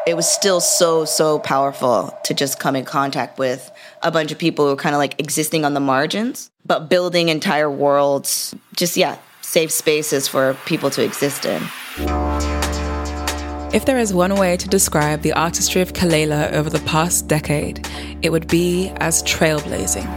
it was still so powerful to just come in contact with a bunch of people who were kind of like existing on the margins, but building entire worlds, just, safe spaces for people to exist in. If there is one way to describe the artistry of Kelela over the past decade, it would be as trailblazing.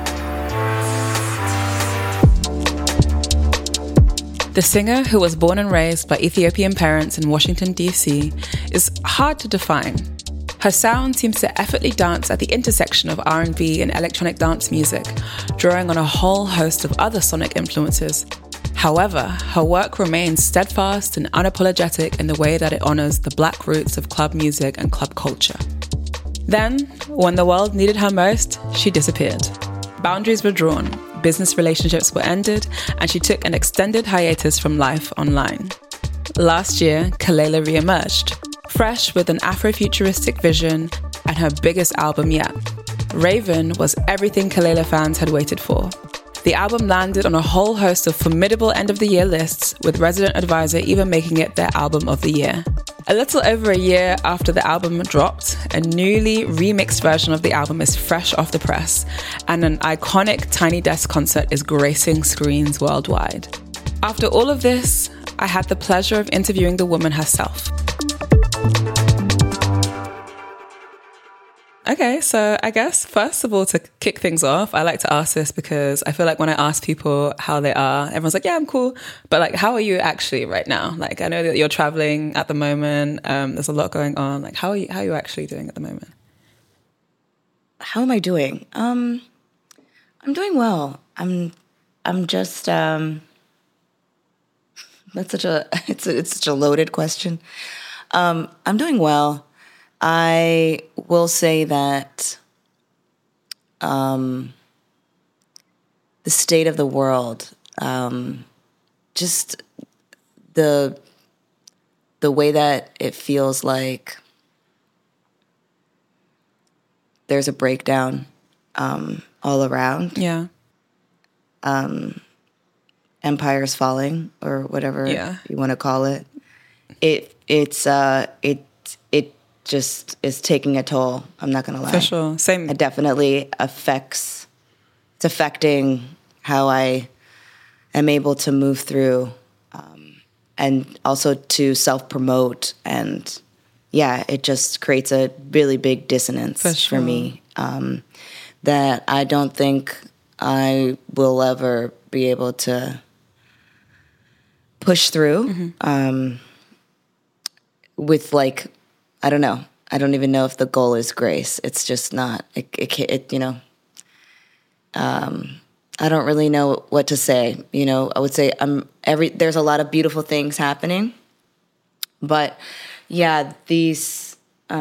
The singer, who was born and raised by Ethiopian parents in Washington, D.C., is hard to define. Her sound seems to effortlessly dance at the intersection of R&B and electronic dance music, drawing on a whole host of other sonic influences. However, her work remains steadfast and unapologetic in the way that it honors the Black roots of club music and club culture. Then, when the world needed her most, she disappeared. Boundaries were drawn, business relationships were ended, and she took an extended hiatus from life online. Last year, Kelela re-emerged, fresh with an Afrofuturistic vision and her biggest album yet. Raven was everything Kelela fans had waited for. The album landed on a whole host of formidable end-of-the-year lists, with Resident Advisor even making it their album of the year. A little over a year after the album dropped, a newly remixed version of the album is fresh off the press, and an iconic Tiny Desk concert is gracing screens worldwide. After all of this, I had the pleasure of interviewing the woman herself. Okay, so I guess first of all, to kick things off, I like to ask this because I feel like when I ask people how they are, everyone's like, yeah, I'm cool. But like, how are you actually right now? Like, I know that you're traveling at the moment. There's a lot going on. Like, how are you actually doing at the moment? How am I doing? I'm doing well. I'm just, that's it's such a loaded question. I'm doing well. I will say that the state of the world, just the way that it feels like there's a breakdown all around. Yeah. Empires falling, or whatever you want to call it. It just is taking a toll. I'm not going to lie. For sure. Same. It definitely it's affecting how I am able to move through, and also to self-promote. And it just creates a really big dissonance for me, that I don't think I will ever be able to push through, with like, I don't know. I don't even know if the goal is grace. It's just not. I don't really know what to say. I would say there's a lot of beautiful things happening, but these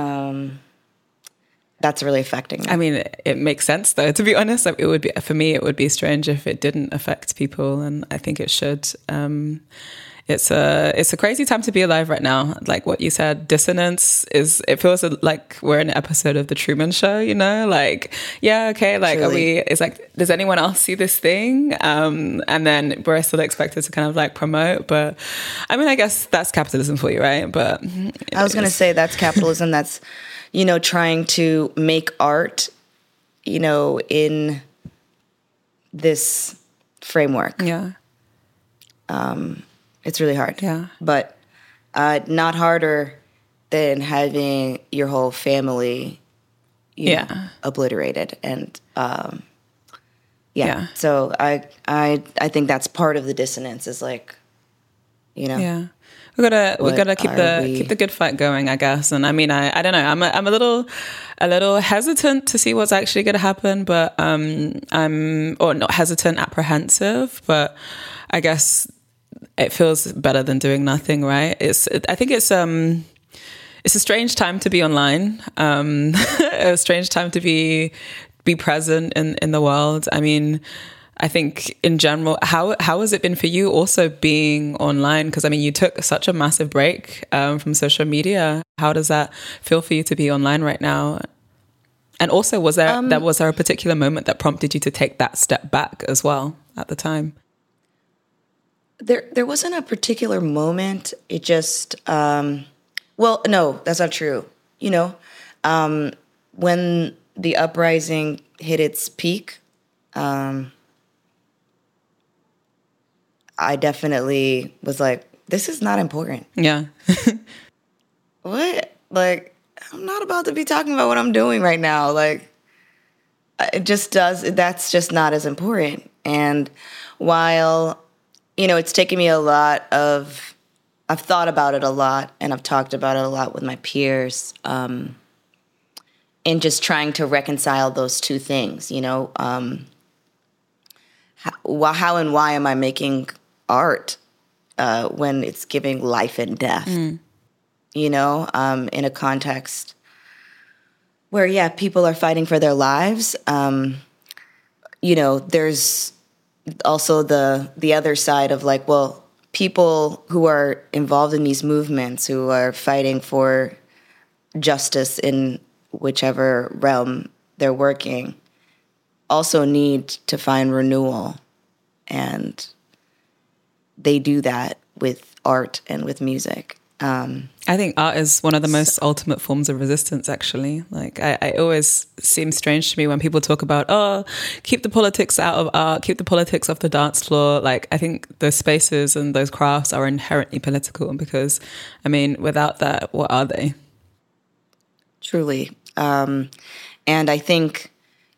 that's really affecting me. I mean, it makes sense though. To be honest, it would be, for me, it would be strange if it didn't affect people, and I think it should. It's a crazy time to be alive right now. Like what you said, dissonance it feels like we're in an episode of The Truman Show, like, like, truly. It's like, does anyone else see this thing? And then we're still expected to kind of like promote, but I mean, I guess that's capitalism for you, right? But I was going to say that's capitalism. That's, trying to make art, in this framework. Yeah. It's really hard. Yeah. But not harder than having your whole family obliterated. And so I think that's part of the dissonance, is like, Yeah. We gotta keep the good fight going, I guess. And I mean, I don't know. I'm a little hesitant to see what's actually going to happen, but or not hesitant, apprehensive. But I guess it feels better than doing nothing, right? I think it's a strange time to be online. A strange time to be present in the world. I mean, I think in general, how has it been for you also being online? Because I mean, you took such a massive break from social media. How does that feel for you to be online right now? And also, was there a particular moment that prompted you to take that step back as well at the time? There wasn't a particular moment. It just, no, that's not true. you know, when the uprising hit its peak, I definitely was like, this is not important. Yeah. What? Like, I'm not about to be talking about what I'm doing right now. Like, that's just not as important. And while, it's taken me I've thought about it a lot, and I've talked about it a lot with my peers, in just trying to reconcile those two things, how and why am I making art when it's giving life and death, in a context where, people are fighting for their lives. There's also the other side of like, well, people who are involved in these movements, who are fighting for justice in whichever realm they're working, also need to find renewal. And they do that with art and with music. I think art is one of the most ultimate forms of resistance, actually. Like, I always seem strange to me when people talk about, keep the politics out of art, keep the politics off the dance floor. Like, I think those spaces and those crafts are inherently political because, without that, what are they? Truly. And I think,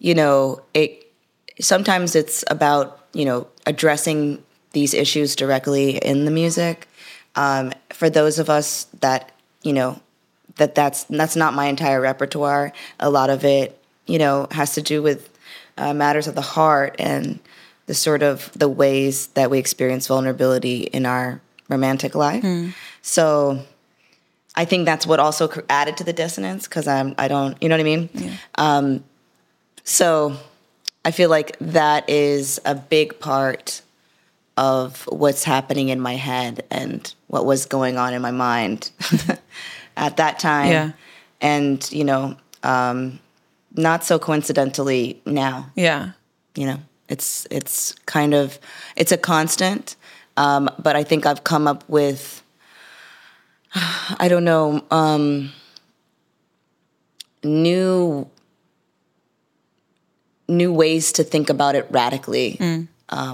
sometimes it's about, addressing these issues directly in the music. For those of us that, that's not my entire repertoire. A lot of it, has to do with matters of the heart and the sort of the ways that we experience vulnerability in our romantic life. So I think that's what also added to the dissonance, because I don't, you know what I mean? Yeah. So I feel like that is a big part of what's happening in my head and what was going on in my mind at that time. Yeah. And, not so coincidentally now. Yeah. It's kind of, it's a constant. But I think I've come up with, I don't know, new ways to think about it radically.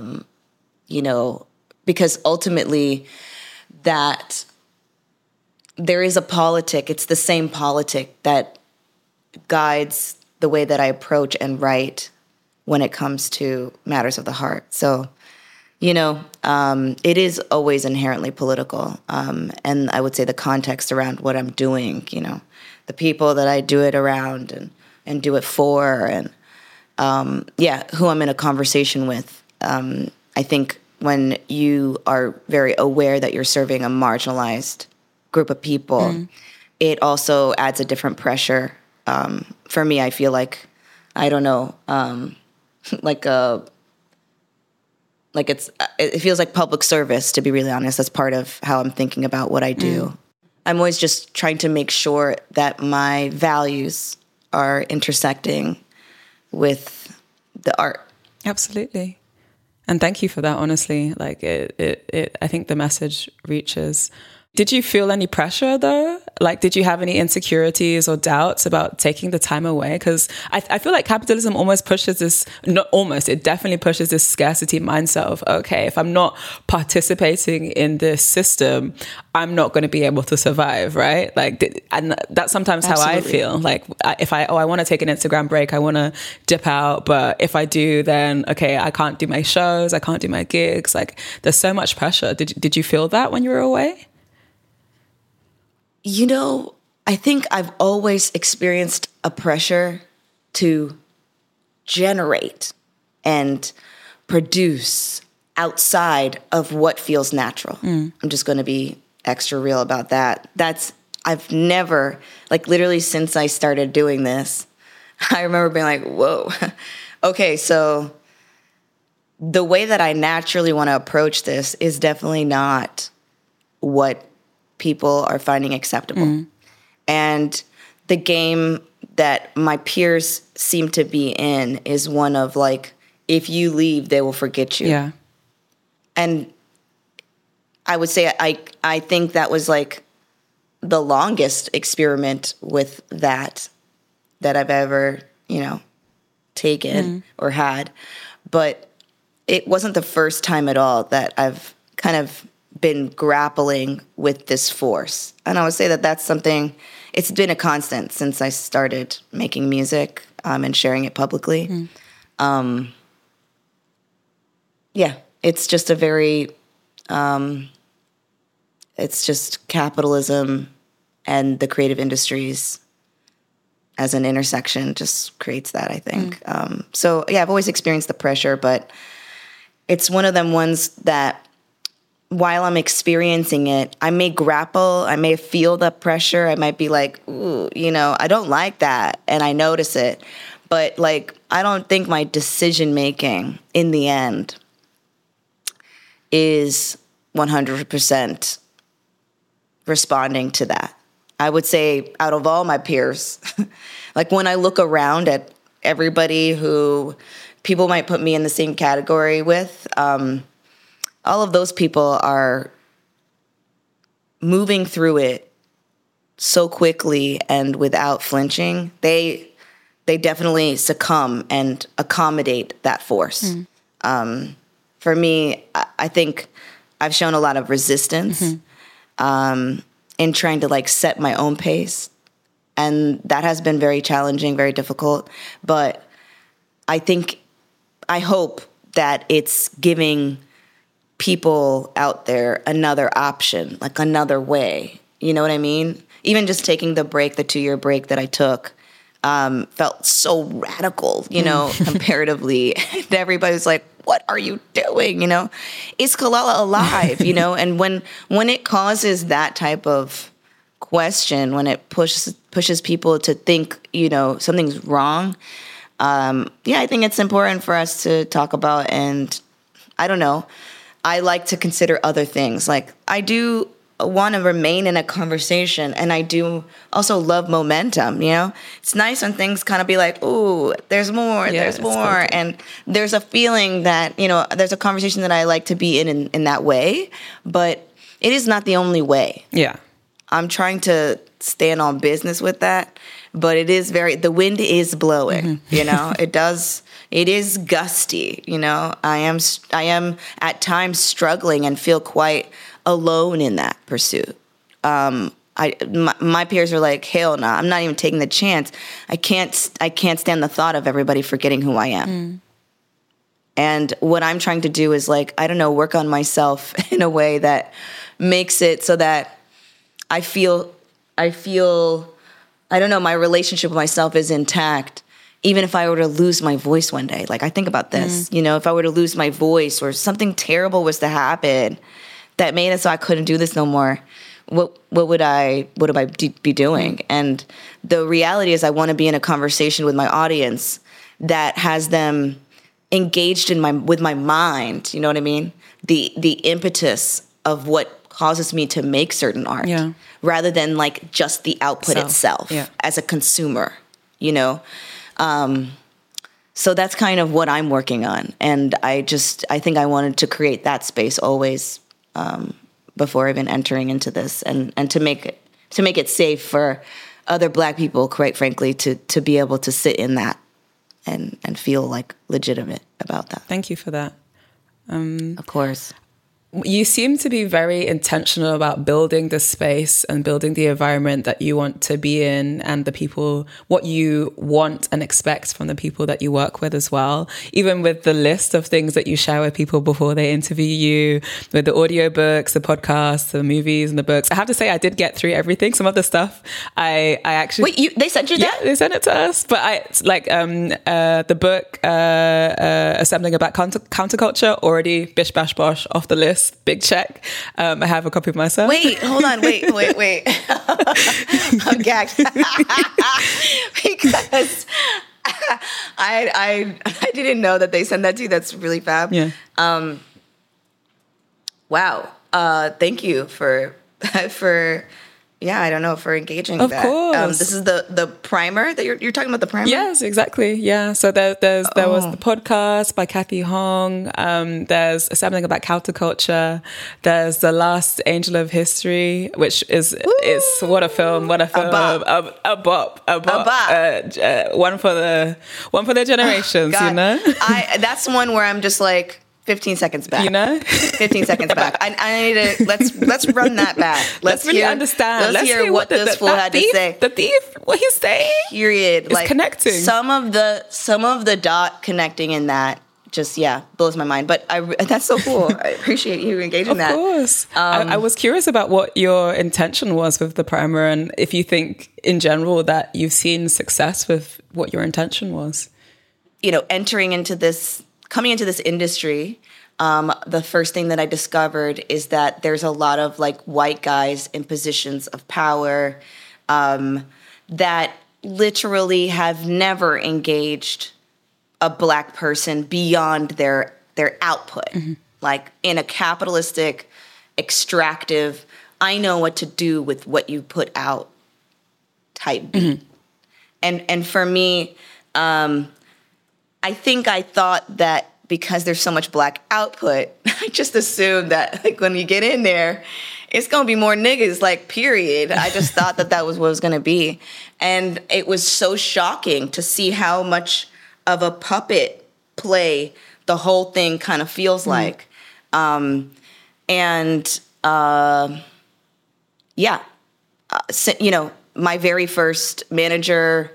Because ultimately that there is a politic, it's the same politic that guides the way that I approach and write when it comes to matters of the heart. So, it is always inherently political. And I would say the context around what I'm doing, the people that I do it around and do it for, and, who I'm in a conversation with. I think when you are very aware that you're serving a marginalized group of people, it also adds a different pressure. For me, I feel like, I don't know, it feels like public service, to be really honest. That's part of how I'm thinking about what I do. I'm always just trying to make sure that my values are intersecting with the art. Absolutely. And thank you for that, honestly. Like, I think the message reaches. Did you feel any pressure, though? Like, did you have any insecurities or doubts about taking the time away? Because I feel like capitalism almost pushes this, not almost, it definitely pushes this scarcity mindset of, okay, if I'm not participating in this system, I'm not going to be able to survive, right? Like, and that's sometimes Absolutely. how I feel. Like, if I want to take an Instagram break, I want to dip out. But if I do, then, okay, I can't do my shows, I can't do my gigs. Like, there's so much pressure. Did you feel that when you were away? I think I've always experienced a pressure to generate and produce outside of what feels natural. I'm just going to be extra real about that. I've never, like, literally since I started doing this, I remember being like, whoa, okay, so the way that I naturally want to approach this is definitely not what people are finding acceptable. And the game that my peers seem to be in is one of, like, if you leave, they will forget you. Yeah. And I would say I think that was, like, the longest experiment with that I've ever, taken or had. But it wasn't the first time at all that I've kind of been grappling with this force. And I would say that that's something, it's been a constant since I started making music and sharing it publicly. It's just a very, it's just capitalism and the creative industries as an intersection just creates that, I think. So I've always experienced the pressure, but it's one of them ones that while I'm experiencing it, I may grapple, I may feel the pressure, I might be like, ooh, I don't like that, and I notice it. But I don't think my decision making in the end is 100% responding to that. I would say out of all my peers, when I look around at everybody who people might put me in the same category with, all of those people are moving through it so quickly and without flinching. They definitely succumb and accommodate that force. For me, I think I've shown a lot of resistance in trying to set my own pace. And that has been very challenging, very difficult. But I hope that it's giving people out there another option, another way. You know what I mean? Even just taking the 2-year break that I took, felt so radical, comparatively. And everybody's like, what are you doing? Is Kelela alive? And when it causes that type of question, when it pushes people to think, something's wrong, I think it's important for us to talk about. And I don't know, I like to consider other things. I do want to remain in a conversation, and I do also love momentum. It's nice when things kind of be like, ooh, there's more, there's more. And there's a feeling that, there's a conversation that I like to be in that way, but it is not the only way. Yeah. I'm trying to stand on business with that, but it is the wind is blowing, it is gusty, I am at times struggling and feel quite alone in that pursuit. My peers are like, hell no, I'm not even taking the chance. I can't stand the thought of everybody forgetting who I am. And what I'm trying to do is work on myself in a way that makes it so that I feel, my relationship with myself is intact, even if I were to lose my voice one day. I think about this, if I were to lose my voice or something terrible was to happen that made it so I couldn't do this no more, what would I be doing? And the reality is I want to be in a conversation with my audience that has them engaged with my mind, you know what I mean? The impetus of what causes me to make certain art, rather than just the output itself as a consumer, So that's kind of what I'm working on. And I think I wanted to create that space always, before even entering into this, and to make it safe for other Black people, quite frankly, to be able to sit in that and feel legitimate about that. Thank you for that. Of course. You seem to be very intentional about building the space and building the environment that you want to be in, and the people, what you want and expect from the people that you work with as well. Even with the list of things that you share with people before they interview you, with the audiobooks, the podcasts, the movies and the books. I have to say, I did get through everything. Some of the stuff I actually... Wait, they sent you that? Yeah, they sent it to us. But the book, Assembling a Black Counterculture, already bish bash bosh off the list. Big check. I have a copy of myself. Wait, hold on. Wait. I'm gagged. Because I didn't know that they sent that to you. That's really fab. Yeah. Wow. Thank you for Yeah, I don't know if we're engaging Of that. course. This is the primer that you're talking about, the primer? Yes, exactly. Yeah. So there was the podcast by Kathy Hong. There's something about counterculture. There's The Last Angel of History, which is what a film. A bop. One for the generations, God. you know? That's one where I'm just like 15 seconds back. You know? 15 seconds back. I need to, let's run that back. Let's really understand. Let's hear what this fool had to say. The thief, what he's saying. Period. It's connecting. Some of the dot connecting in that just, blows my mind. But that's so cool. I appreciate you engaging that. Of course. I was curious about what your intention was with the primer, and if you think in general that you've seen success with what your intention was. You know, coming into this industry, the first thing that I discovered is that there's a lot of like white guys in positions of power that literally have never engaged a Black person beyond their output. Mm-hmm. Like in a capitalistic, extractive, I know what to do with what you put out type beat. Mm-hmm. And for me, I think I thought that because there's so much Black output, I just assumed that like when you get in there, it's going to be more niggas, like, period. I just thought that was what it was going to be. And it was so shocking to see how much of a puppet play the whole thing kind of feels like. You know, my very first manager,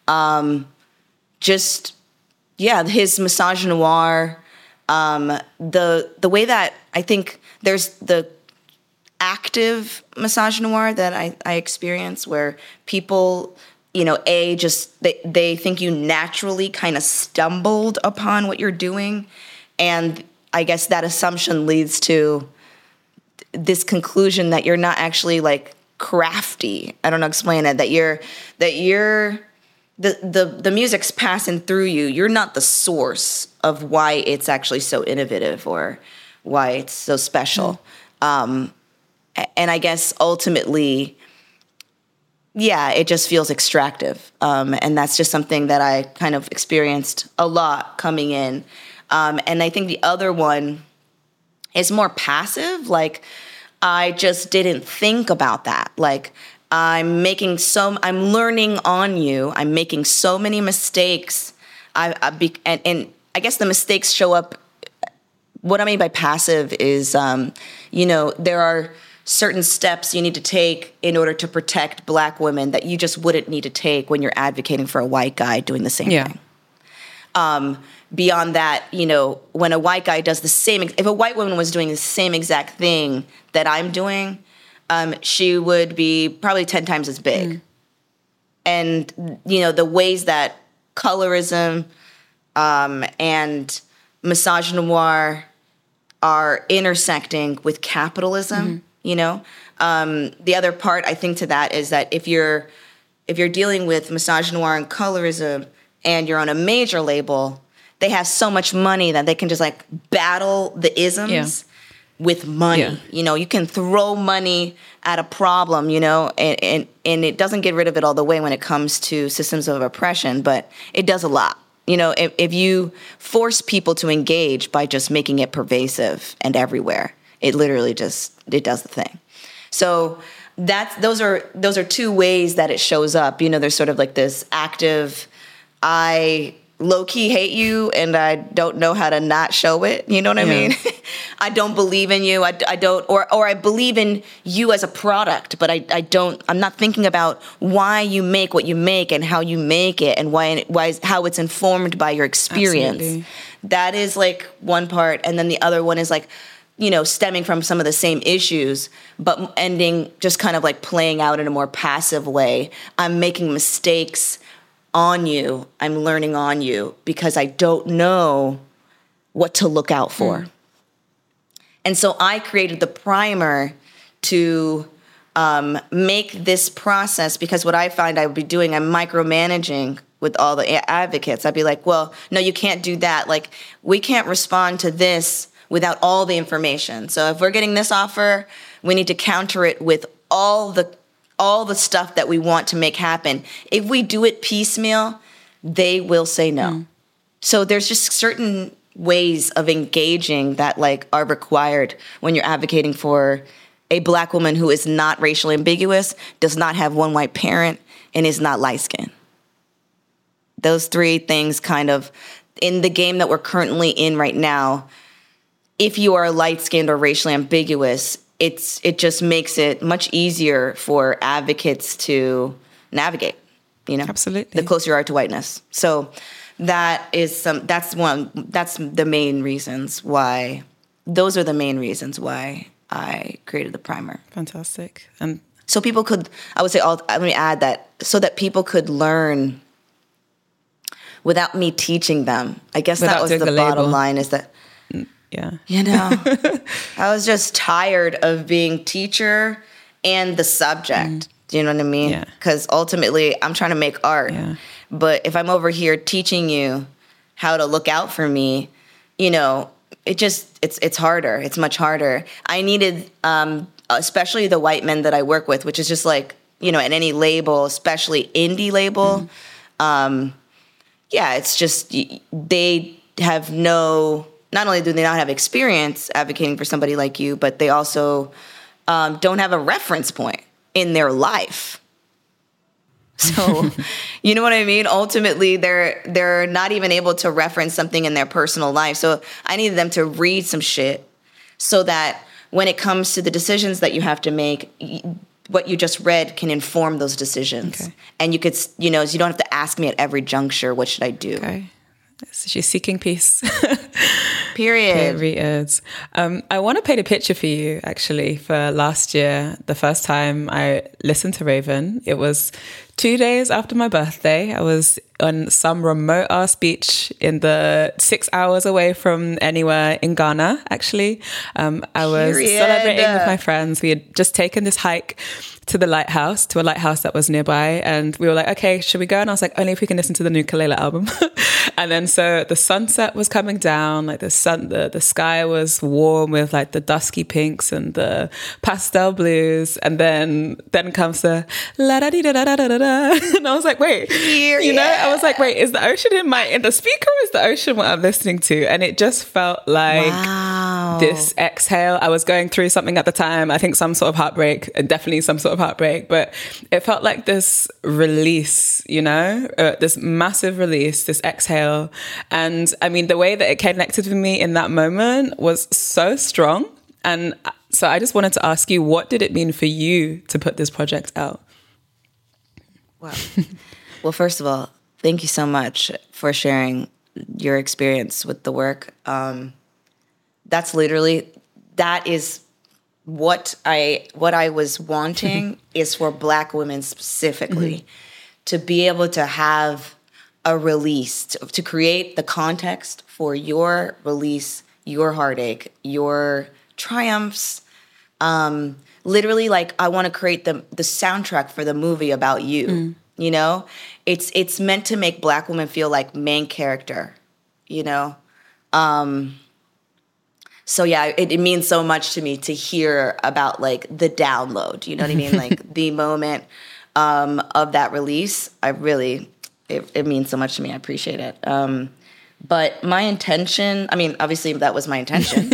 his misogynoir, the way that I think there's the active misogynoir that I experience where people, you know, they think you naturally kind of stumbled upon what you're doing. And I guess that assumption leads to this conclusion that you're not actually like crafty. I don't know how to explain it, that you're the music's passing through you. You're not the source of why it's actually so innovative or why it's so special. And I guess ultimately, it just feels extractive. And that's just something that I kind of experienced a lot coming in. And I think the other one is more passive. Like, I just didn't think about that. Like, I'm learning on you. I'm making so many mistakes. And I guess the mistakes show up. What I mean by passive is, there are certain steps you need to take in order to protect Black women that you just wouldn't need to take when you're advocating for a white guy doing the same thing. Beyond that, you know, when a white guy does if a white woman was doing the same exact thing that I'm doing, she would be probably 10 times as big. And, you know, the ways that colorism and misogynoir are intersecting with capitalism, you know. The other part, I think, to that is that if you're dealing with misogynoir and colorism and you're on a major label, they have so much money that they can just like battle the isms with money. Yeah. You know, you can throw money at a problem, you know, and it doesn't get rid of it all the way when it comes to systems of oppression, but it does a lot. You know, if you force people to engage by just making it pervasive and everywhere, it literally it does the thing. So those are two ways that it shows up. You know, there's sort of like this active, I low-key hate you and I don't know how to not show it. You know what I mean? I don't believe in you. I don't, or I believe in you as a product, but I'm not thinking about why you make what you make and how you make it and how it's informed by your experience. Absolutely. That is like one part. And then the other one is like, you know, stemming from some of the same issues, but ending just kind of like playing out in a more passive way. I'm making mistakes on you. I'm learning on you because I don't know what to look out for. And so I created the primer to make this process, because what I find I would be doing, I'm micromanaging with all the advocates. I'd be like, well, no, you can't do that. Like, we can't respond to this without all the information. So if we're getting this offer, we need to counter it with all the all the stuff that we want to make happen. If we do it piecemeal, they will say no. So there's just certain ways of engaging that like are required when you're advocating for a Black woman who is not racially ambiguous, does not have one white parent, and is not light-skinned. Those three things kind of, in the game that we're currently in right now, if you are light-skinned or racially ambiguous, it just makes it much easier for advocates to navigate, you know? Absolutely. The closer you are to whiteness. So that's the main reasons why, those are the main reasons why I created the primer. Fantastic. And so people could, let me add that, so that people could learn without me teaching them. I guess that was the bottom line, is that, yeah, you know, I was just tired of being teacher and the subject. Do you know what I mean? Yeah. Because ultimately I'm trying to make art. Yeah. But if I'm over here teaching you how to look out for me, you know, it's harder. It's much harder. I needed, especially the white men that I work with, which is just like, you know, at any label, especially indie label, it's just, they have not only do they not have experience advocating for somebody like you, but they also don't have a reference point in their life. So, you know what I mean? Ultimately, they're not even able to reference something in their personal life. So I needed them to read some shit so that when it comes to the decisions that you have to make, what you just read can inform those decisions. Okay. And you could, you know, you don't have to ask me at every juncture, what should I do? Okay. So she's seeking peace. Period. I want to paint a picture for you, actually, for last year, the first time I listened to Raven. It was 2 days after my birthday. I was on some remote ass beach in the 6 hours away from anywhere in Ghana, actually. I was celebrating with my friends. We had just taken this hike to a lighthouse that was nearby. And we were like, okay, should we go? And I was like, only if we can listen to the new Kelela album. And then so the sunset was coming down, like the sky was warm with like the dusky pinks and the pastel blues. And then comes the la da dee da da da da da. And I was like, wait, I was like, wait, is the ocean in the speaker? Or is the ocean what I'm listening to? And it just felt like this exhale. I was going through something at the time. I think some sort of heartbreak, and definitely some sort of heartbreak, but it felt like this release, you know, this massive release, this exhale. And I mean, the way that it connected with me in that moment was so strong. And so I just wanted to ask you, what did it mean for you to put this project out? Wow. Well, first of all, thank you so much for sharing your experience with the work. That is what I was wanting is for Black women specifically to be able to have a release, to create the context for your release, your heartache, your triumphs. Literally, like, I want to create the soundtrack for the movie about you. You know, it's meant to make Black women feel like main character. You know. So yeah, it means so much to me to hear about like the download, you know what I mean? Like the moment of that release. It means so much to me. I appreciate it. But my intention, I mean, obviously that was my intention.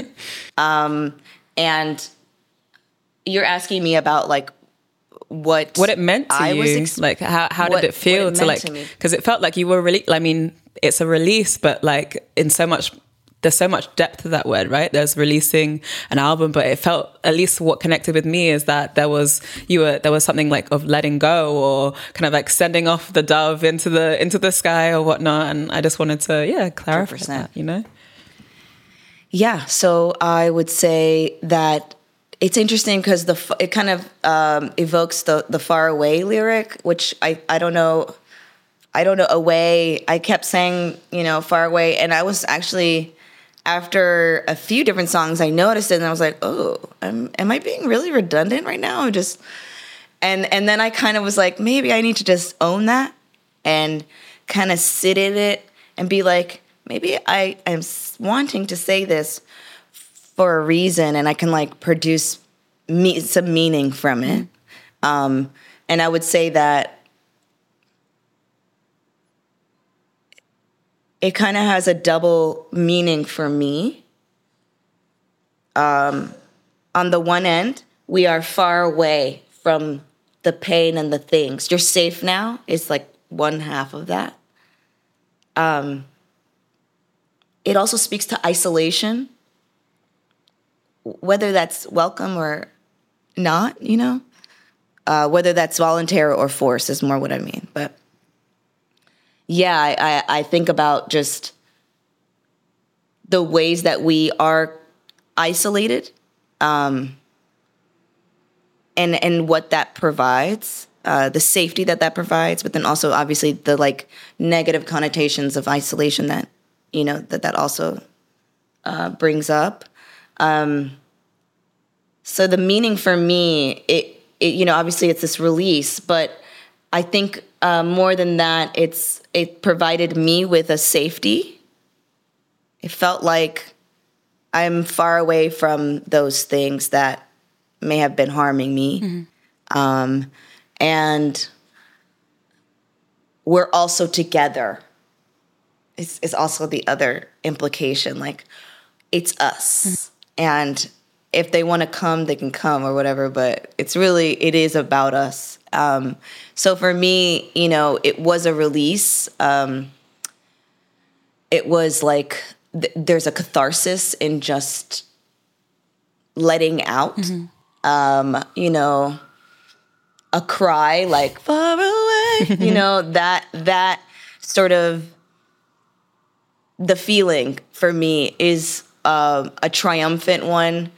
And you're asking me about like what it meant to you. Like how did it feel to like, because it felt like you were really, I mean, it's a release, but like there's so much depth to that word, right? There's releasing an album, but it felt, at least what connected with me is that there was something like of letting go, or kind of like sending off the dove into the sky or whatnot. And I just wanted to, clarify 100%. That, you know? Yeah. So I would say that it's interesting because it kind of evokes the Far Away lyric, which I don't know, away. I kept saying, you know, far away. And I was actually, after a few different songs, I noticed it and I was like, oh, am I being really redundant right now? And then I kind of was like, maybe I need to just own that and kind of sit in it and be like, maybe I am wanting to say this for a reason and I can like produce some meaning from it. And I would say that it kind of has a double meaning for me. On the one end, we are far away from the pain and the things. You're safe now is like one half of that. It also speaks to isolation, whether that's welcome or not, you know? Whether that's voluntary or forced is more what I mean. But yeah, I think about just the ways that we are isolated, and what that provides, the safety that provides, but then also obviously the like negative connotations of isolation that, you know, that also brings up. So the meaning for me, it you know, obviously it's this release, but I think more than that, it provided me with a safety. It felt like I'm far away from those things that may have been harming me. And we're also together. It's also the other implication, like it's us. And if they want to come, they can come or whatever, but it is about us. So for me, you know, it was a release. It was like there's a catharsis in just letting out, you know, a cry like far away, you know, that sort of the feeling for me is a triumphant one.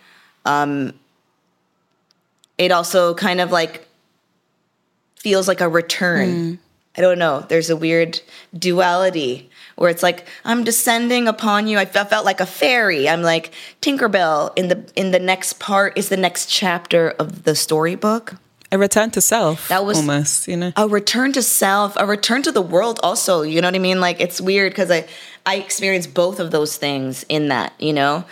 It also kind of like feels like a return. I don't know. There's a weird duality where it's like I'm descending upon you. I felt like a fairy. I'm like Tinkerbell. In the next part is the next chapter of the storybook. A return to self. That was almost, you know, a return to self, a return to the world. Also, you know what I mean? Like it's weird because I experienced both of those things in that. You know,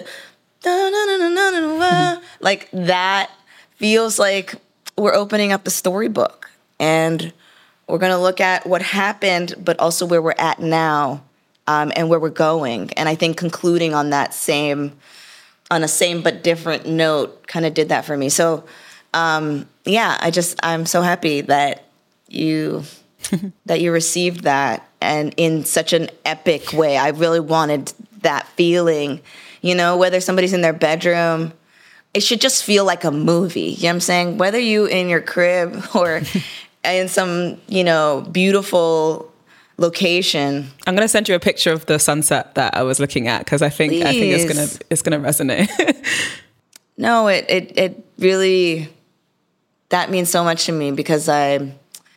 like that feels like we're opening up the storybook and we're going to look at what happened, but also where we're at now, and where we're going. And I think concluding on a same but different note kind of did that for me. So, yeah, I'm so happy that you received that, and in such an epic way. I really wanted that feeling, you know, whether somebody's in their bedroom, it should just feel like a movie. You know what I'm saying? Whether you in your crib or in some, you know, beautiful location. I'm going to send you a picture of the sunset that I was looking at because I think it's gonna resonate. No, it really, that means so much to me because I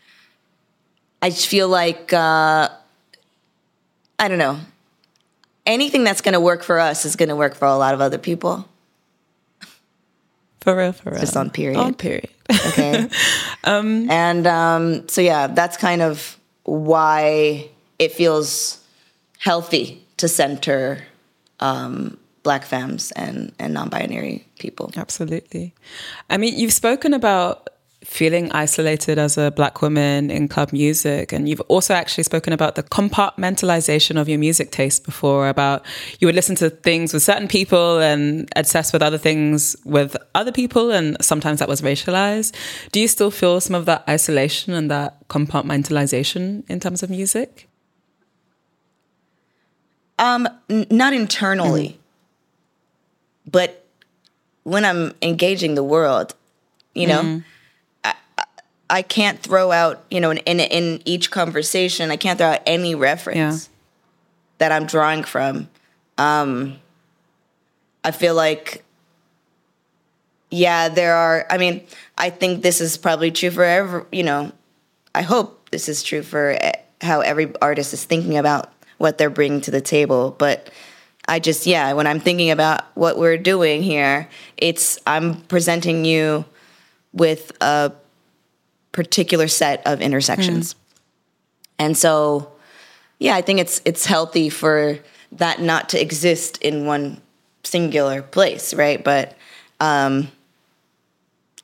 feel like I don't know, anything that's going to work for us is going to work for a lot of other people. For real. Just on period. On period. Okay. So yeah, that's kind of why it feels healthy to center Black femmes and non-binary people. Absolutely. I mean, you've spoken about feeling isolated as a Black woman in club music, and you've also actually spoken about the compartmentalization of your music taste before, about you would listen to things with certain people and obsess with other things with other people, and sometimes that was racialized. Do you still feel some of that isolation and that compartmentalization in terms of music? Not internally, but when I'm engaging the world, you know, I can't throw out, you know, in each conversation, I can't throw out any reference that I'm drawing from. I feel like, yeah, there are, I mean, I think this is probably true for you know, I hope this is true for how every artist is thinking about what they're bringing to the table. But I just, when I'm thinking about what we're doing here, I'm presenting you with a particular set of intersections. And so, I think it's healthy for that not to exist in one singular place, right? But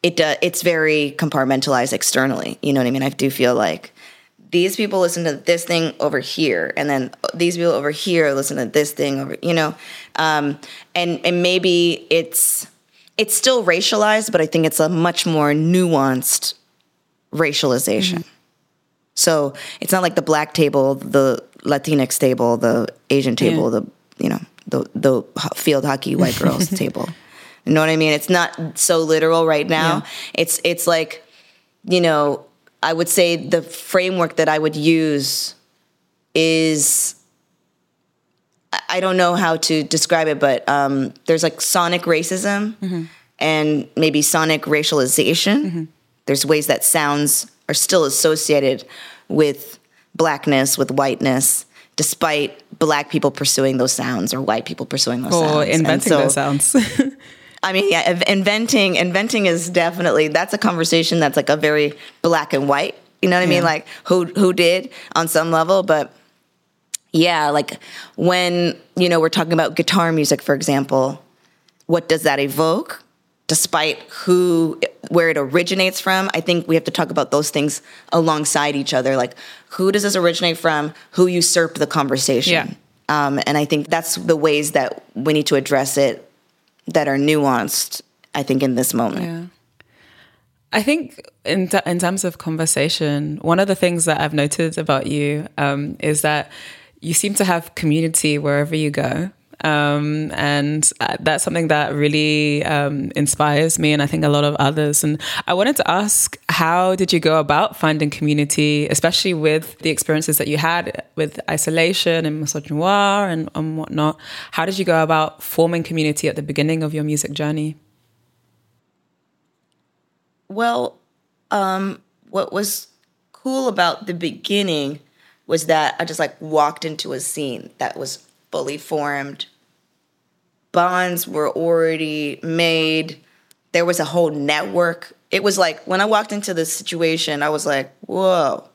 it's very compartmentalized externally. You know what I mean? I do feel like these people listen to this thing over here, and then these people over here listen to this thing over, and maybe it's still racialized, but I think it's a much more nuanced racialization. Mm-hmm. So it's not like the black table, the Latinx table, the Asian table, the field hockey white girls table. You know what I mean? It's not so literal right now. Yeah. It's like, I would say the framework that I would use is, I don't know how to describe it, but there's like sonic racism mm-hmm. and maybe sonic racialization. Mm-hmm. There's ways that sounds are still associated with blackness, with whiteness, despite black people pursuing those sounds or white people pursuing those sounds. Or inventing those sounds. I mean, yeah, inventing is definitely, that's a conversation that's like a very black and white, you know what I mean? Like who did on some level, but yeah, like when, we're talking about guitar music, for example, what does that evoke? Despite where it originates from, I think we have to talk about those things alongside each other. Like, who does this originate from? Who usurped the conversation? Yeah. And I think that's the ways that we need to address it that are nuanced, I think, in this moment. Yeah. I think in terms of conversation, one of the things that I've noted about you is that you seem to have community wherever you go. And that's something that really inspires me, and I think a lot of others. And I wanted to ask, how did you go about finding community, especially with the experiences that you had with isolation and misogynoir and whatnot? How did you go about forming community at the beginning of your music journey? Well, what was cool about the beginning was that I just walked into a scene that was fully formed. Bonds were already made. There was a whole network. It was like when I walked into this situation, I was like, "Whoa!"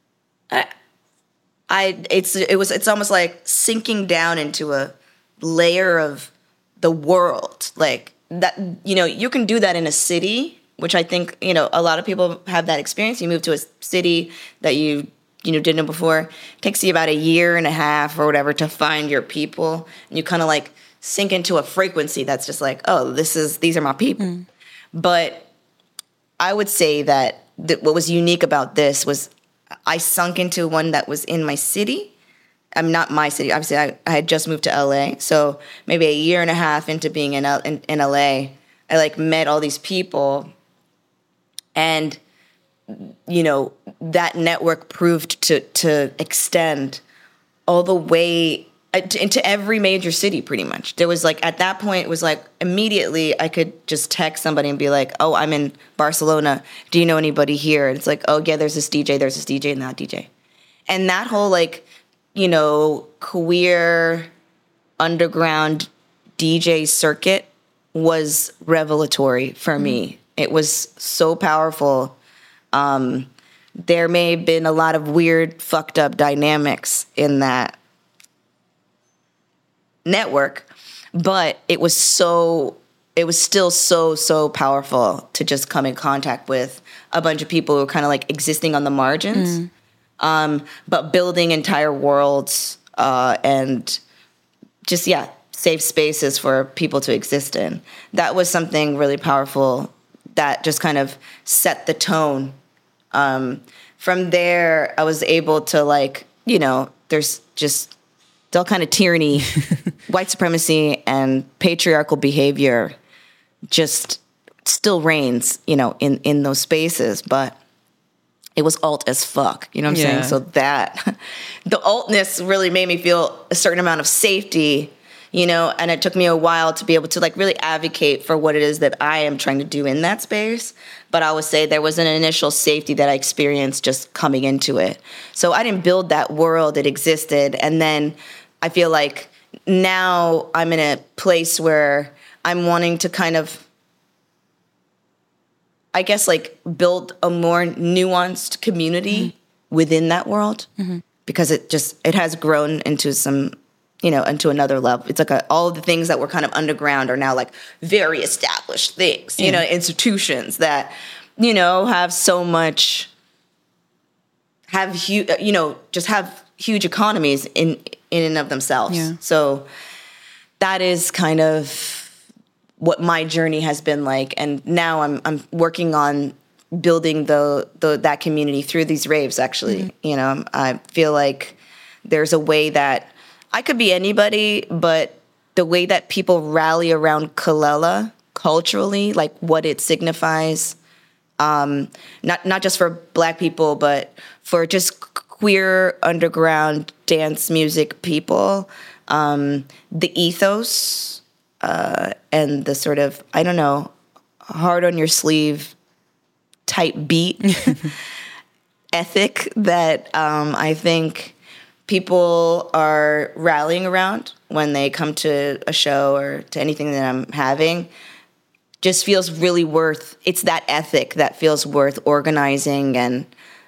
It's almost like sinking down into a layer of the world. Like that, you can do that in a city, which I think a lot of people have that experience. You move to a city that you didn't know before. It takes you about a year and a half or whatever to find your people, and you kind of sink into a frequency that's just like, oh, these are my people. Mm. But I would say that what was unique about this was I sunk into one that was in my city. I'm not my city. Obviously, I had just moved to LA. So maybe a year and a half into being in LA, I met all these people. And, that network proved to extend all the way into every major city, pretty much. There was at that point, it was immediately I could just text somebody and be like, oh, I'm in Barcelona. Do you know anybody here? And it's like, oh, yeah, there's this DJ, and that DJ. And that whole queer underground DJ circuit was revelatory for me. It was so powerful. There may have been a lot of weird, fucked up dynamics in that network, but it was still so powerful to just come in contact with a bunch of people who were kind of existing on the margins, but building entire worlds and just, safe spaces for people to exist in. That was something really powerful that just kind of set the tone. From there, I was able to there's just all kind of tyranny, white supremacy, and patriarchal behavior just still reigns, in those spaces. But it was alt as fuck, you know what I'm saying? So that the altness really made me feel a certain amount of safety, and it took me a while to be able to really advocate for what it is that I am trying to do in that space. But I would say there was an initial safety that I experienced just coming into it. So I didn't build that world, it existed. And then I feel like now I'm in a place where I'm wanting to kind of, I guess, build a more nuanced community within that world, because it has grown into some into another level. It's like all of the things that were kind of underground are now like very established things, institutions that, have so much, just have huge economies in and of themselves. Yeah. So that is kind of what my journey has been like. And now I'm working on building that community through these raves, actually. Mm-hmm. I feel like there's a way that I could be anybody, but the way that people rally around Kelela culturally, like what it signifies, not just for Black people, but for just queer underground dance music people, the ethos and the sort of, I don't know, hard on your sleeve type beat ethic that I think people are rallying around when they come to a show or to anything that I'm having, just feels really it's that ethic that feels worth organizing and,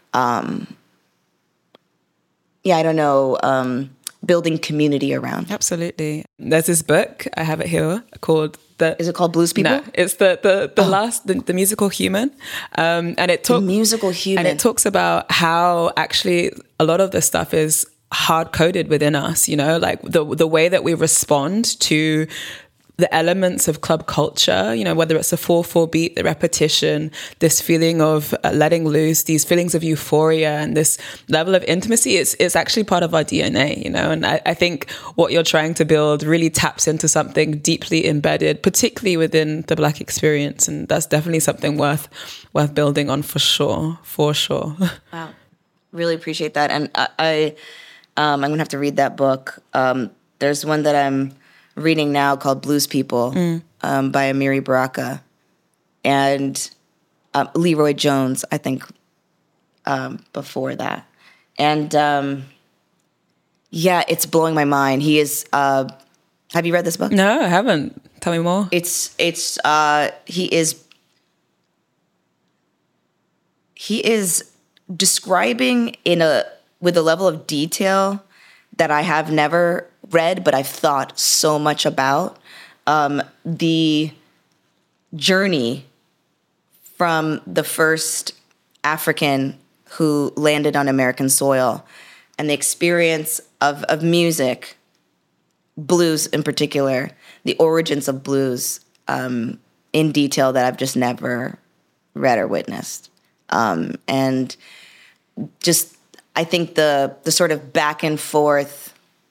building community around. Absolutely. There's this book, I have it here, called Is it called Blues People? No, it's the musical Human. And it The Musical Human. And it talks about how actually a lot of this stuff is hard coded within us, like the way that we respond to the elements of club culture, whether it's the 4/4 beat, the repetition, this feeling of letting loose, these feelings of euphoria and this level of intimacy, it's actually part of our DNA, and I think what you're trying to build really taps into something deeply embedded, particularly within the Black experience. And that's definitely something worth building on for sure. Wow. Really appreciate that. And I'm going to have to read that book. There's one that I'm reading now called Blues People by Amiri Baraka and Leroy Jones, I think, before that. And it's blowing my mind. He is, have you read this book? No, I haven't. Tell me more. He is describing with a level of detail that I have never read, but I've thought so much about, the journey from the first African who landed on American soil and the experience of music, blues in particular, the origins of blues in detail that I've just never read or witnessed. And just, I think the sort of back and forth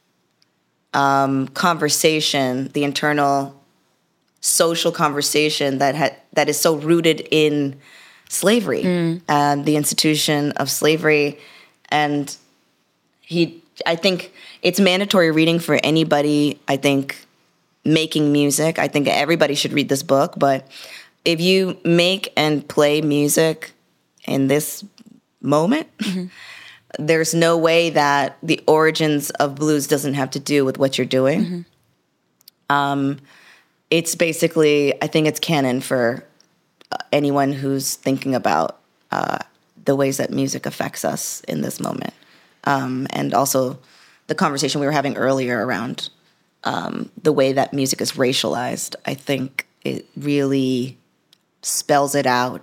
conversation, the internal social conversation that is so rooted in slavery and the institution of slavery. And I think it's mandatory reading for anybody, I think, making music. I think everybody should read this book. But if you make and play music in this moment, there's no way that the origins of blues doesn't have to do with what you're doing. It's basically, I think it's canon for anyone who's thinking about the ways that music affects us in this moment. And also the conversation we were having earlier around the way that music is racialized. I think it really spells it out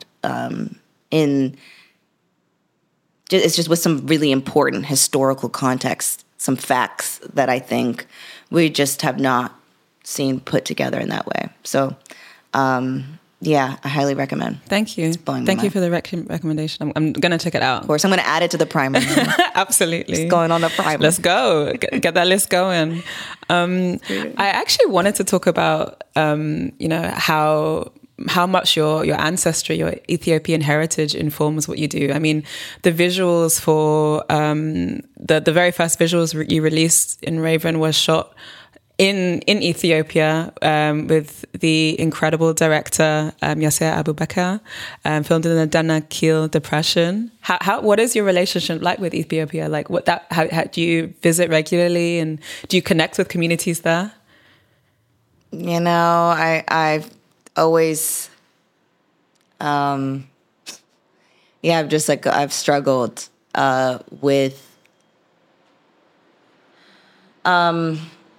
it's just with some really important historical context, some facts that I think we just have not seen put together in that way. So, I highly recommend. Thank you. Thank you for the recommendation. I'm going to check it out. Of course, I'm going to add it to the primer. Absolutely. It's going on the primer. Let's go. Get that list going. I actually wanted to talk about, how much your ancestry, your Ethiopian heritage informs what you do. I mean, the visuals for the very first visuals you released in Raven were shot in Ethiopia with the incredible director Yasser Abubakar, filmed in the Danakil Depression. What is your relationship like with Ethiopia? Like how do you visit regularly and do you connect with communities there? I've always, I've struggled with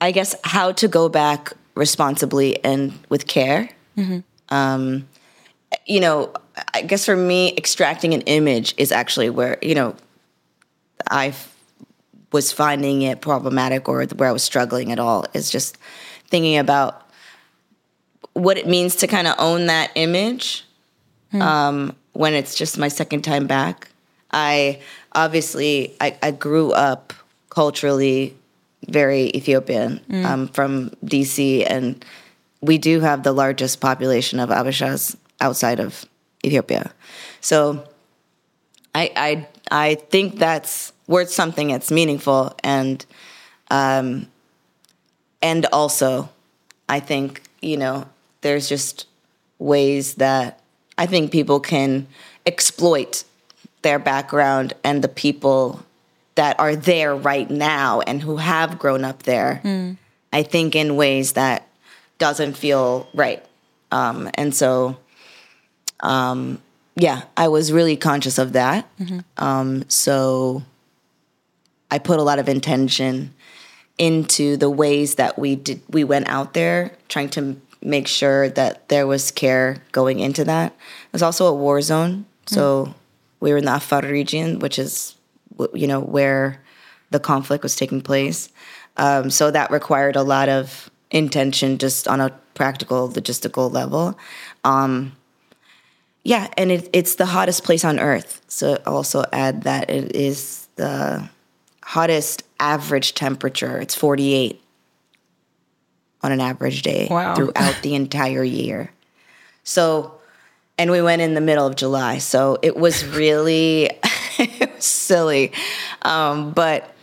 I guess, how to go back responsibly and with care. You know, I guess for me, extracting an image is actually where, you know, I was finding it problematic, or where I was struggling at all, is just thinking about what it means to kind of own that image when it's just my second time back. I grew up culturally very Ethiopian. From DC, and we do have the largest population of Abishas outside of Ethiopia. So I think that's worth something that's meaningful, and also I think, you know, there's just ways that I think people can exploit their background and the people that are there right now and who have grown up there, I think, in ways that doesn't feel right. And so, yeah, I was really conscious of that. So I put a lot of intention into the ways that we went out there, trying to make sure that there was care going into that. It was also a war zone. So we were in the Afar region, which is, you know, where the conflict was taking place. So that required a lot of intention just on a practical, logistical level. Yeah, and it's the hottest place on Earth. So I'll also add that it is the hottest average temperature. It's 48 on an average day throughout the entire year. So, and we went in the middle of July. So it was really it was silly. But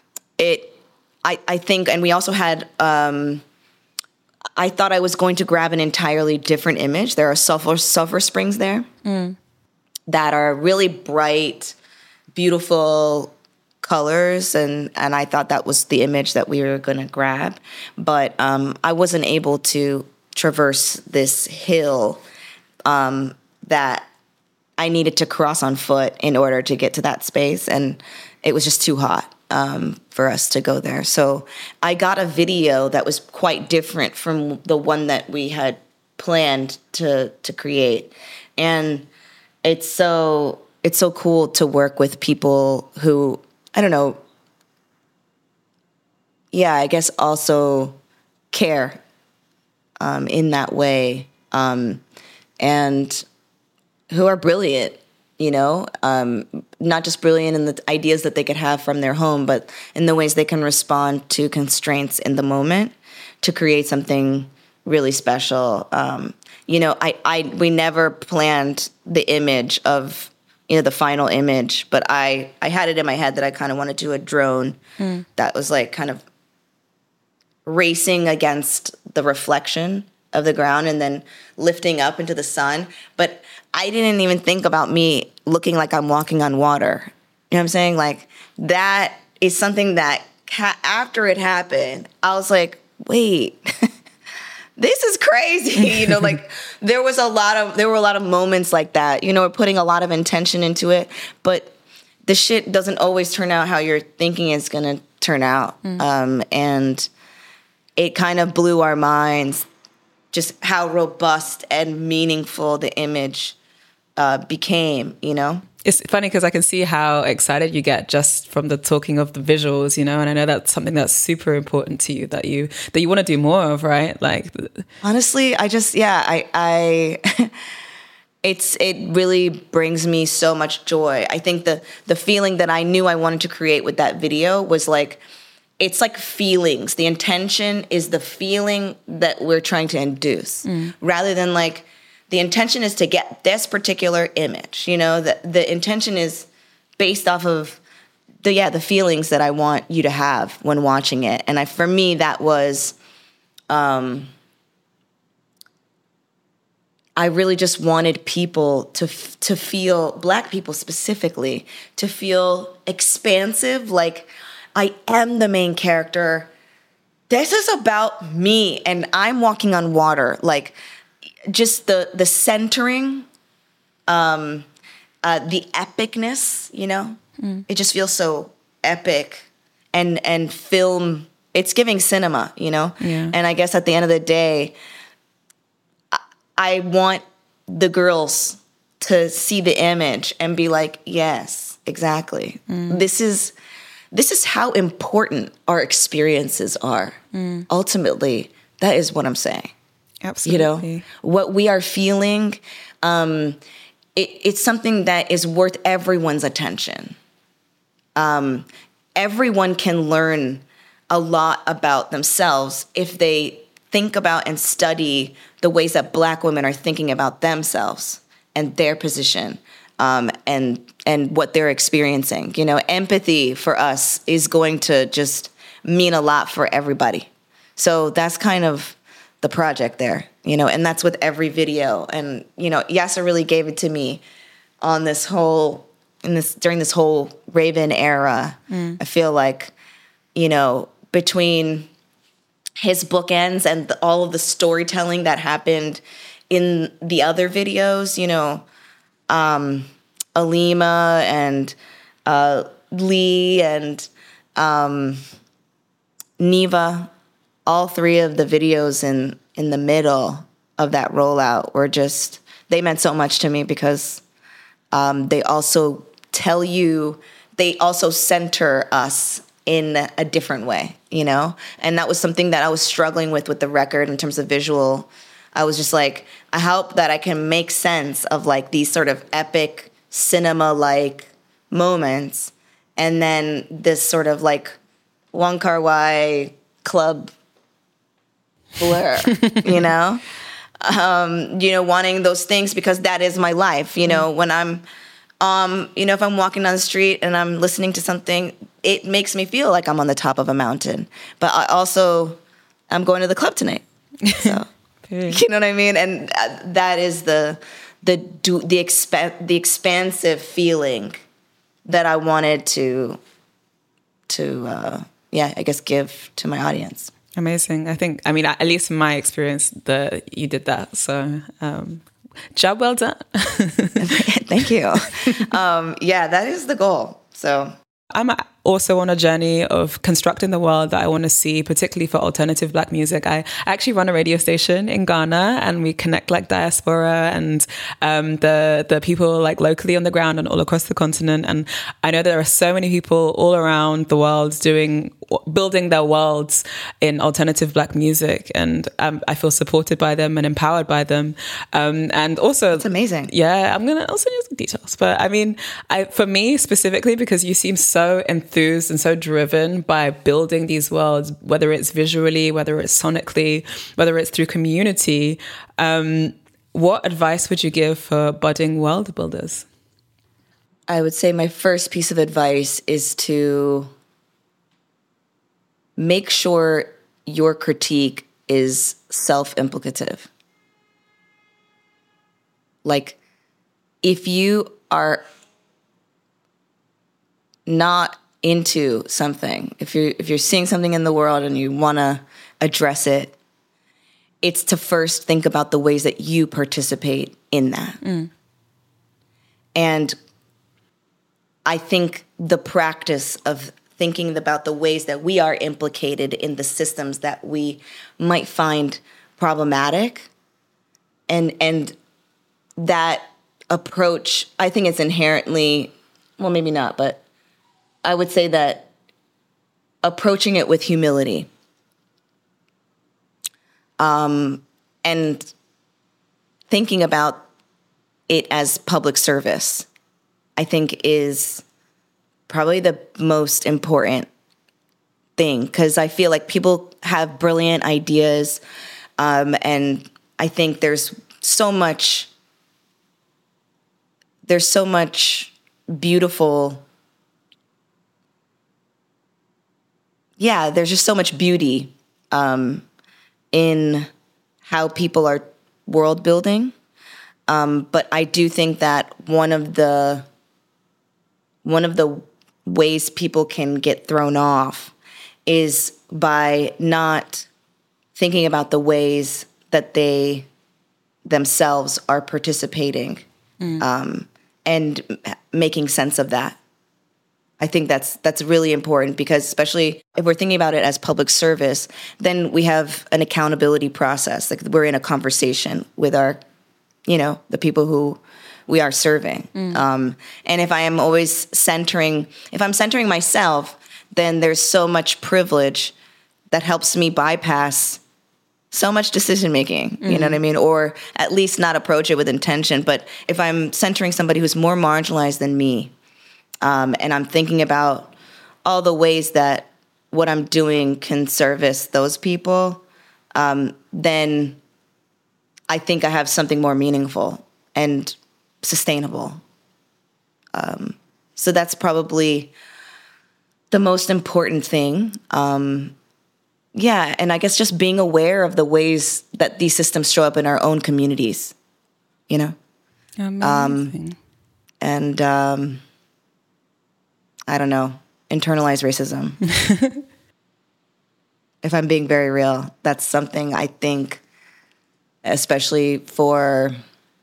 I think, and we also had, I thought I was going to grab an entirely different image. There are sulfur springs there that are really bright, beautiful colors, and I thought that was the image that we were going to grab. But I wasn't able to traverse this hill that I needed to cross on foot in order to get to that space, and it was just too hot for us to go there. So I got a video that was quite different from the one that we had planned to create. And it's so cool to work with people who, I don't know, yeah, I guess also care in that way, and who are brilliant, you know, not just brilliant in the ideas that they could have from their home, but in the ways they can respond to constraints in the moment to create something really special. You know, we never planned the image of, you know, the final image, but I had it in my head that I kind of wanted to do a drone that was like kind of racing against the reflection of the ground and then lifting up into the sun. But I didn't even think about me looking like I'm walking on water. You know what I'm saying? Like, that is something that after it happened, I was like, wait, this is crazy. You know, like there were a lot of moments like that. You know, we're putting a lot of intention into it, but the shit doesn't always turn out how you're thinking it's going to turn out. And it kind of blew our minds just how robust and meaningful the image became, you know? It's funny because I can see how excited you get just from the talking of the visuals, you know, and I know that's something that's super important to you that you want to do more of, right? Like, honestly, it really brings me so much joy. I think the feeling that I knew I wanted to create with that video was like, it's like feelings. The intention is the feeling that we're trying to induce, rather than like, the intention is to get this particular image. You know, the intention is based off of the feelings that I want you to have when watching it. And for me, that was, I really just wanted people to feel, Black people specifically, to feel expansive, like I am the main character. This is about me, and I'm walking on water, like. Just the centering, the epicness, you know, it just feels so epic and film it's giving cinema, you know? Yeah. And I guess at the end of the day, I want the girls to see the image and be like, yes, exactly. This is how important our experiences are. Ultimately, that is what I'm saying. Absolutely. You know, what we are feeling, it's something that is worth everyone's attention. Everyone can learn a lot about themselves if they think about and study the ways that Black women are thinking about themselves and their position, and what they're experiencing. You know, empathy for us is going to just mean a lot for everybody. So that's kind of the project there, you know, and that's with every video. And, you know, Yasser really gave it to me on during this whole Raven era. I feel like, you know, between his bookends and all of the storytelling that happened in the other videos, you know, Alima and Lee and Neva, all three of the videos in the middle of that rollout were just, they meant so much to me because they also they also center us in a different way, you know? And that was something that I was struggling with the record in terms of visual. I was just like, I hope that I can make sense of like these sort of epic cinema-like moments and then this sort of like Wong Kar-wai club blur, you know? You know, wanting those things because that is my life, you know, when I'm, you know, if I'm walking down the street and I'm listening to something, it makes me feel like I'm on the top of a mountain. But I'm going to the club tonight. So, you know what I mean? And that is the expansive feeling that I wanted to I guess give to my audience. Amazing. I mean, at least in my experience, you did that. So, job well done. Thank you. Yeah, that is the goal. So I'm also on a journey of constructing the world that I want to see, particularly for alternative Black music. I actually run a radio station in Ghana, and we connect like diaspora and the people like locally on the ground and all across the continent. And I know there are so many people all around the world building their worlds in alternative Black music, and I feel supported by them and empowered by them. And also, it's amazing. Yeah, I'm gonna also use the details, but I mean, for me specifically, because you seem so enthused and so driven by building these worlds, whether it's visually, whether it's sonically, whether it's through community, what advice would you give for budding world builders? I would say my first piece of advice is to make sure your critique is self-implicative. Like, if you are not into something, if you're seeing something in the world and you want to address it, it's to first think about the ways that you participate in that. And I think the practice of thinking about the ways that we are implicated in the systems that we might find problematic, and that approach, I think it's inherently, well, maybe not, but I would say that approaching it with humility, and thinking about it as public service, I think is probably the most important thing, because I feel like people have brilliant ideas, and I think there's so much beautiful, there's just so much beauty in how people are world building, but I do think that one of the ways people can get thrown off is by not thinking about the ways that they themselves are participating, and making sense of that. I think that's really important, because especially if we're thinking about it as public service, then we have an accountability process. Like, we're in a conversation with our, the people who we are serving. And if I'm centering myself, then there's so much privilege that helps me bypass so much decision making, you know what I mean? Or at least not approach it with intention. But if I'm centering somebody who's more marginalized than me, and I'm thinking about all the ways that what I'm doing can service those people, then I think I have something more meaningful and sustainable. So that's probably the most important thing. And I guess just being aware of the ways that these systems show up in our own communities, Amazing. I don't know, internalized racism. If I'm being very real, that's something I think, especially for,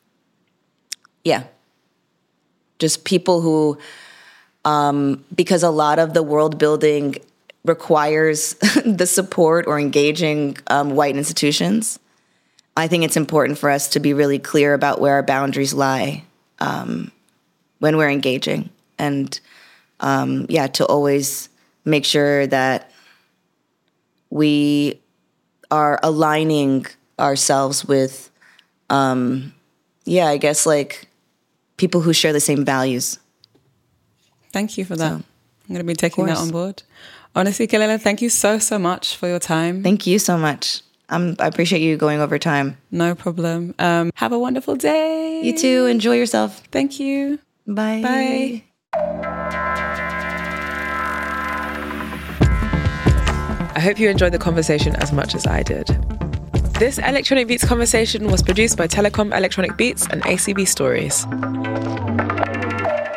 just people who, because a lot of the world building requires the support or engaging white institutions, I think it's important for us to be really clear about where our boundaries lie when we're engaging. And to always make sure that we are aligning ourselves with, I guess, like, people who share the same values. Thank you for that. I'm going to be taking that on board. Honestly, Kelela, thank you so, so much for your time. Thank you so much. I appreciate you going over time. No problem. Have a wonderful day. You too. Enjoy yourself. Thank you. Bye. Bye. I hope you enjoyed the conversation as much as I did. This Electronic Beats conversation was produced by Telecom Electronic Beats and ACB Stories.